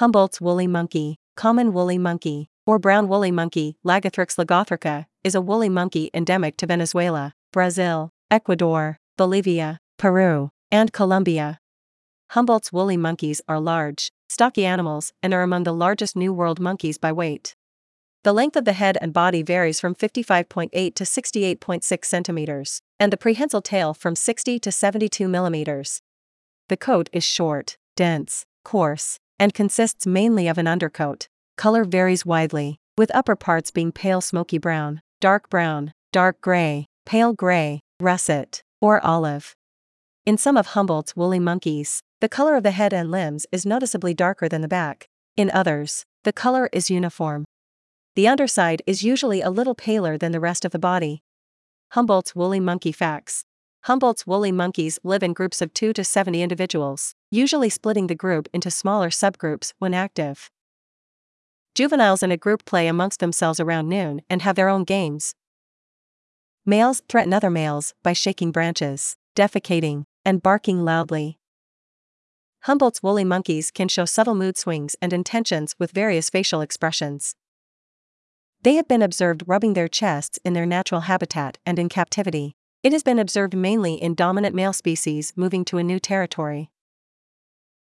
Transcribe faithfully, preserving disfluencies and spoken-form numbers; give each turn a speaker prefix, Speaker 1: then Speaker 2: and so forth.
Speaker 1: Humboldt's woolly monkey, common woolly monkey, or brown woolly monkey, Lagathrix lagothrica, is a woolly monkey endemic to Venezuela, Brazil, Ecuador, Bolivia, Peru, and Colombia. Humboldt's woolly monkeys are large, stocky animals and are among the largest New World monkeys by weight. The length of the head and body varies from fifty-five point eight to sixty-eight point six centimeters, and the prehensile tail from sixty to seventy-two millimeters. The coat is short, dense, coarse, and consists mainly of an undercoat. Color varies widely, with upper parts being pale smoky brown, dark brown, dark gray, pale gray, russet, or olive. In some of Humboldt's woolly monkeys, the color of the head and limbs is noticeably darker than the back. In others, the color is uniform. The underside is usually a little paler than the rest of the body. Humboldt's woolly monkey facts. Humboldt's woolly monkeys live in groups of two to seventy individuals, usually splitting the group into smaller subgroups when active. Juveniles in a group play amongst themselves around noon and have their own games. Males threaten other males by shaking branches, defecating, and barking loudly. Humboldt's woolly monkeys can show subtle mood swings and intentions with various facial expressions. They have been observed rubbing their chests in their natural habitat and in captivity. It has been observed mainly in dominant male species moving to a new territory.